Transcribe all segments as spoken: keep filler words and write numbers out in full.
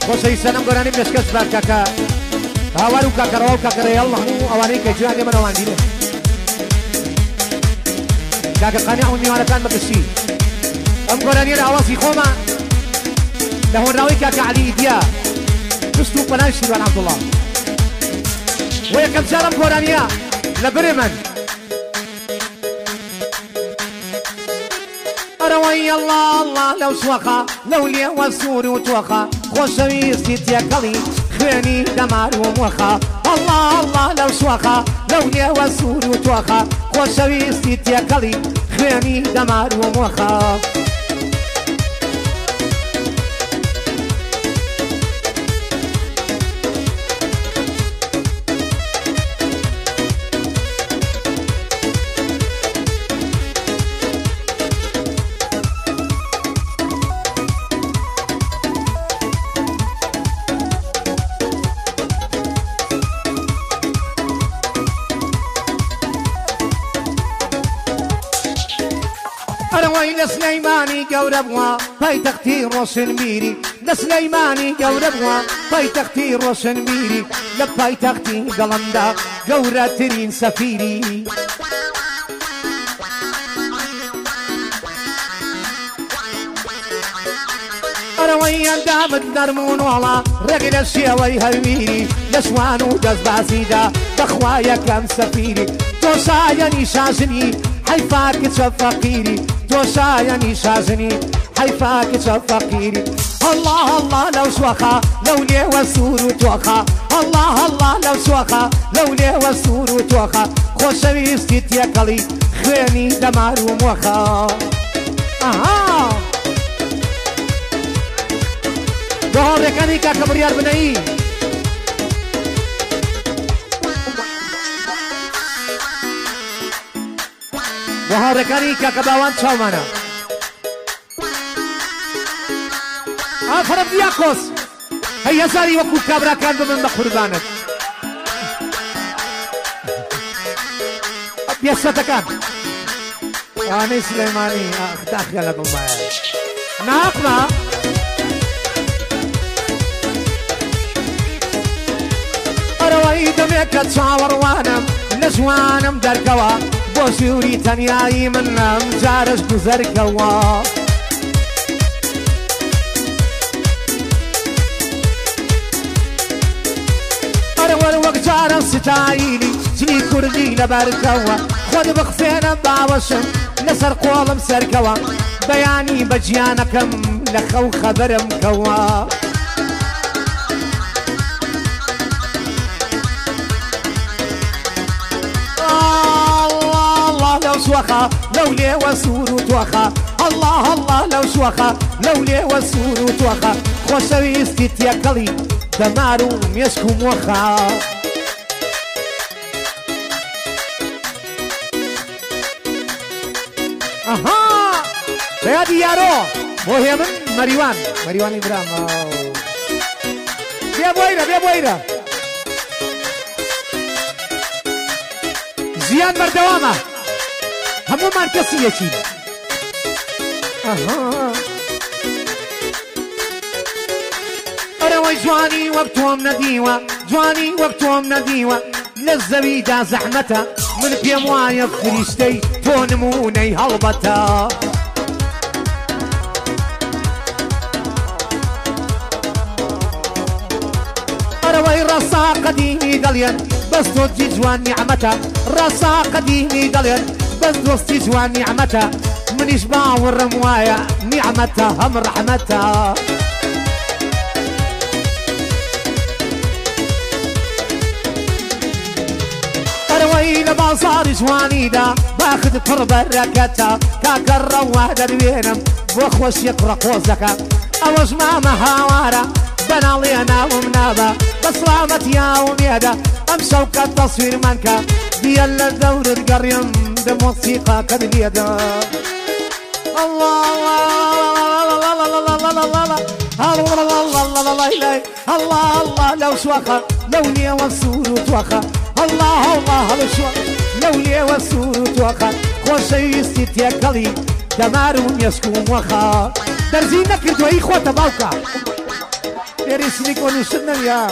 خۆشەویستە لەم گۆرانی پێشکەش بە کاکە هاوار و کاکەڕەوە و کاکەڕێڵ هەموو ئەوانەی کە جوان لێمە نەوانگیرێ کاکە قانیع و میوانەکان بەگشتی ئەم گۆرانیە لە ئاوازی خۆمە لە هۆنراوەی کاکە عەلی ئیدیا دست و پەناوی شیروان عەبدوڵڵا و یەکەم جار ئەم گۆرانیە لە برێ من أروي الله الله لو سوخا لو لي والسور وتوخا خوشويستي تيكلي خويني دمار وموخا الله الله لو سوخا لو لي والسور وتوخا خوشويستي تيكلي خويني دمار وموخا لسليماني قوربوا بايتختي روشن ميري لسليماني قوربوا بايتختي روشن ميري لبايتختي قلندا قورترين سفيري أروي دامت نرمون والله رجل الشيوي هرميري لسوان ودز باسيدا تخوايا كم سفيري توصايا شازني حيفاك تفقيري توصايا شازني حيفاك تفقيري الله الله لو سوخا لو لي والسور وتوخا الله الله لو سوخا لو لي والسور وتوخا خوشويستي تيكلي خويني دمار وموخا اها دور ركاني كاكا بريار بناي وهاركاني كاكا باوان تشاومانا افرم دياكوس هيا زاري وكو كابرا كان بمن بقربانك بيساتا كان واني سليماني اخ داخلكم معي ناقنا أروي دمك تصاور وانم نزوانم دركوا بوسيوري تنياي منم جارس بزركوا أروي الوقت جارس ستايلي سني كردي لبركوا خود بخفينا باوشم نسر قولم سركوا بياني بجيانكم لخو خبرم كوا لو سوخا لو لي وسور وتوخا الله الله لو سوخا لو لي وسور وتوخا خوشويستي تيكلي دمارو يسكو موخا اها يا ديارو مهم مريوان مريوان ابراهيم بيا بويرا بيا بويرا زيان مردوامه همو مركزي يشيل اها اروي جواني وقتهم نديوة جواني وقتهم نديوة للزبيدة زحمتها من بيموايا فريشتي تونموني هلبتا اروي رصا قديمي دليل بس تجي جوان نعمتها رصا قديمي دليل بس دوستي جوان نعمتها من يشبع والرموايا نعمتها هم رحمتها اروي لبازار جواني دا باخذ فر بركتها كاك الرواه دروينم واخوش يقرا قوزك اوج ماما هاوارا بنا لينا ومنابا بسلامة يا وميدا امشوا كالتصوير منكا ديال الدور القريم بموسيقى كاليدا الله الله الله الله لو سوخا لو لي والسور وتوخا الله الله لو سوخا لو لي والسور وتوخا خوشويستي تيكلي دمار يسكو موخا درزينك دوي خوة باوكا ليري سنيكون وشدنا يا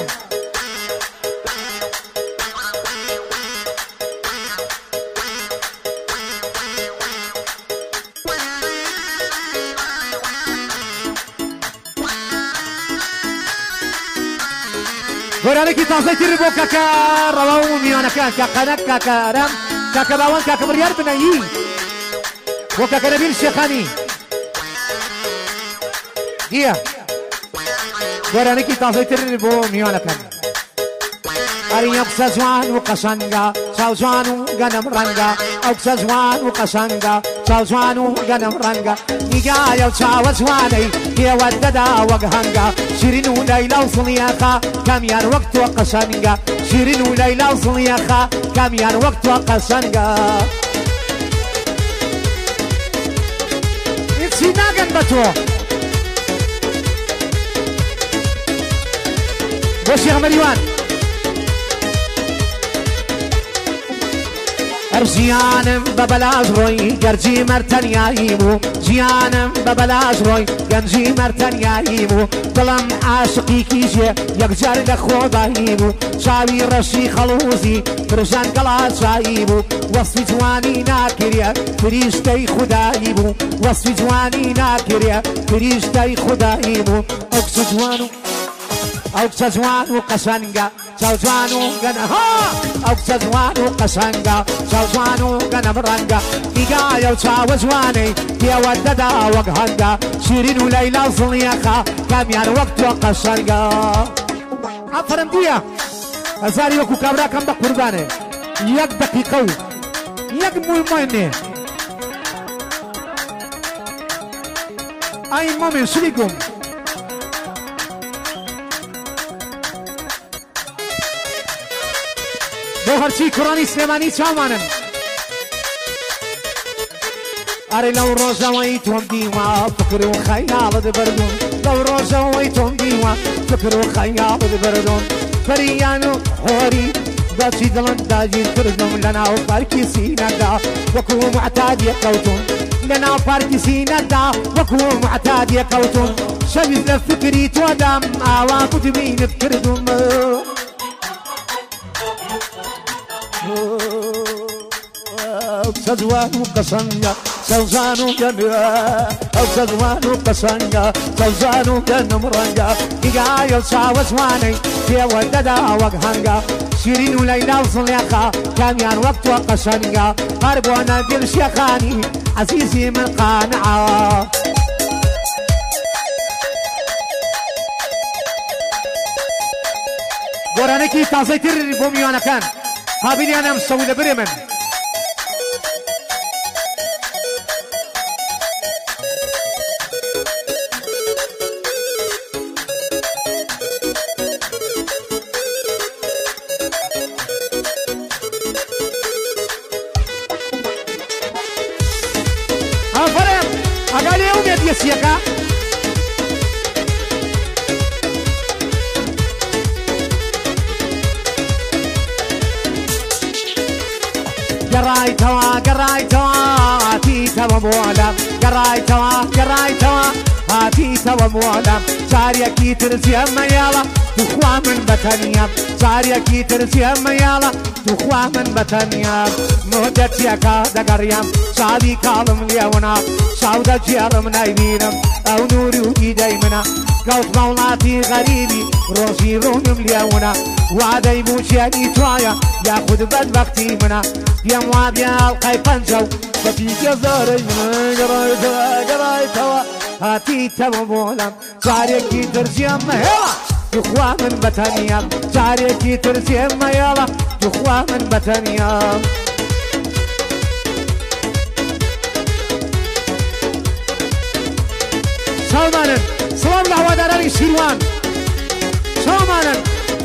گۆرانێکی تازەی بۆ کاکە ڕەوا و میوانەکان کاقەنەک کاکەرەم کاکە باوان کاکە بڕیار بنەیی بۆ کاکە نەبیل شێخانی دیە گۆرانێکی تازەی بۆ میوانەکان ئەریە قسە جوان و قەشەنگە چاو جوان و گەنم ڕەنگە ئەو قسە جوان و قەشەنگە چاو جوان و گەنم ڕەنگە نیگایە و چاوە جوانەی پێوە دەدا وەک هەنگە شیرین و لەیلا و سڵیەخە کامیان وەک تۆ قەشەنگە شیرین و لەیلا و سڵیەخە کامیان وەک تۆ قەشەنگە هیچی ناگەن بە تۆ بۆ شێخ مەریوان ژیانم بە بەلاژ ڕۆی گەرجی مەرتەنیایی بوو ژیانم بە بەلاژ ڕۆی گەنجی مەرتەنیایی بوو دڵم عاشقی کیژێ یەکجار لە خۆبایی بوو چاوی ڕەشی خەڵوزی برژان گەڵاچایی بوو وەسفی جوانی ناکرێ فریشتەی خودایی بوو وەسفی جوانی ناکرێ فریشتەی خودایی بوو ئەو کچە جوان و ئەو کچە جوان و قەشەنگە چاو جوان و گەنەها ئەو کچە جوان و قەشەنگە چاو جوان و گەنەم ڕەنگە نیگایە و چاوە جوانەی پێوە دەدا وەک هەنگە شیرین و لەیلا و زڵیەخە کامیان وەک تۆ قەشەنگە ئەفەرم دیە هەزاری وەکو کابراکەم بە قوربانێ یەک دەقیقە و یەک مومێنێ ئای مۆمێن شریکم بۆ هەرچی کوڕانی سلێمانی چاوانن ئەرێ لەو ڕۆژەوەی تۆم دیوە فکر و خەیاڵت بردوم لەو ڕۆژەوەی تۆم دیوە فکر و خەیاڵت بردوم فەریان و هۆری دەچی دڵم داگیر کردم لەناو پارکی سینەدا وەکو معتادیە کەوتم لەناو پارکی سینەدا وەکو معتادیە کەوتم شەویز لە فکری تۆدام ئاوا گوتبینت کردم ئەو جوان و قەشەنگە چاوجان و گەنە ئەو جوان و قەشەنگە چاوجان و گەنم ڕەنگە نیگایە و چاوە جوانەی پێوە دەدا وەک هەنگە شیرین و لەیلا و زڵیەخە کامیان وەک تۆ قەشەنگە هەر بۆ نەبیل شێخانی عەزیزی من قانعە گۆرانێکی تازەی تر بۆ میوانەکان هابیلیانم سەوی لە برێ من ئەفەرم ئەگا لێو بێت یەسیەکە گەڕایتەوە گەڕایتەوە هاتیتەوە مۆلەم گەڕایتەوە گەڕایتەوە هاتیتەوە مۆلەم جارێکی تر جێمەیاڵە توخوا من بەتەنیام جارێکی تر جێمەیاڵە توخوا من بەتەنیام مودەتیەکە دەگەڕیام چاوی کاڵم لێونا چاو دەجێڕم نایبینم ئەو نووری و دیدەی منە کەوت مەوڵاتی غەریبی ڕۆژی ڕوونم لێونا وادەی موچێنی توایە یاخود بەدبەختی منە پێم وا بێ ئەڵقەی پەنجە و بەپیکە زۆرەی منە گەڕایتەوە گەڕایتەوە هاتیتەوە مۆلەم جارێکی تر جێمەهێڵە توخوا من بەتەنیام جارێکی تر جێمەهێڵە توخوا من بەتەنیام سلامانن سلام لە هەوادارانی سیروان سلامانن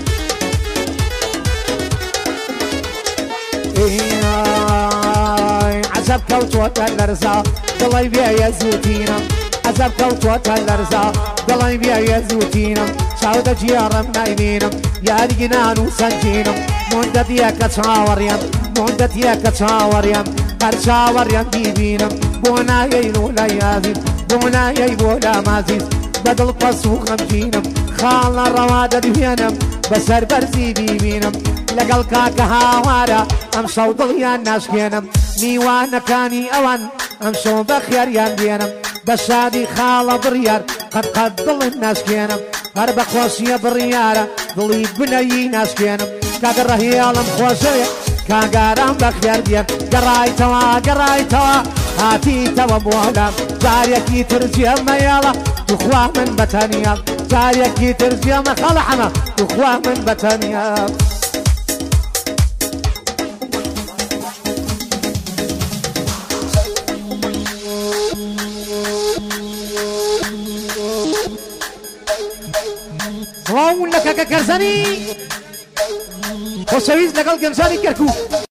عەجەب کەوتووەتە لەرزە دڵی بێیە زووتینم عەجەب کەوتووەتە لەرزە دڵی بێیە زووتینم چاو دەجێڕم نایبینم یاریگنان و سەنگینم مۆندەتیەکە چاوەڕێم مۆندەتیەکە چاوەڕێم هەر چاوەڕێم بیبینم بۆ نایەی و لە یازیت بۆ نایەی بۆ لە مازیت بەدڵ پەس و غەمگینم خاڵە ڕەوادە دوێنم بەسەر بەرزی بیبینم لەگەڵ کاکە هاوارە ئەم شەو دڵیان ناشکێنم میوانەکانی ئەوان ئەم شەو بە خێریان دێنم بە شادی خاڵە بڕیار قەت قەت دڵم ناشکێنم هەر بە خۆشیە بڕیارە دڵی بنەیی ناشکێنم کاکە ڕەهێڵم خۆشەوێ کاگاران بە خێر دێن گەڕایتەوە گەڕایتەوە هاتیتەوە بۆلام جارێکی تر جێمەیەڵە توخوا من بەتەنیا جارێکی تر جێمە خەڵە حەمە توخوا من بەتەنیا سڵاو لە کاکە کەرزەنی خۆشەویست لەگەڵ گەنجانی کەرکوو